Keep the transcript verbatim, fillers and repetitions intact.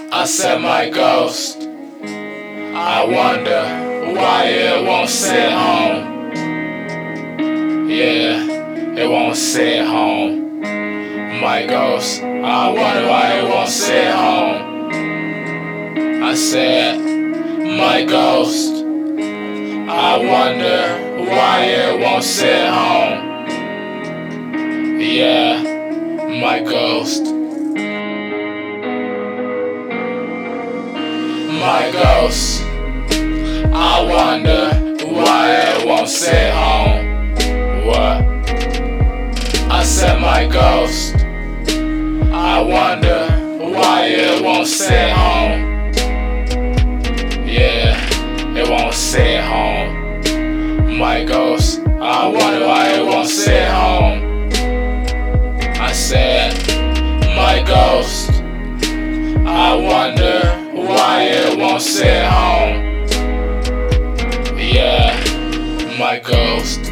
I said my ghost. I wonder why it won't sit home. Yeah, it won't sit home. My ghost. I wonder why it won't sit home. I said my ghost. I wonder why it won't sit home. Yeah, my ghost. My ghost. I wonder why it won't sit home. What? I said my ghost. I wonder why it won't sit home. Yeah, it won't sit home. My ghost. I wonder why it won't sit home. I said my ghost. I wonder why it won't sit home. Yeah, my ghost.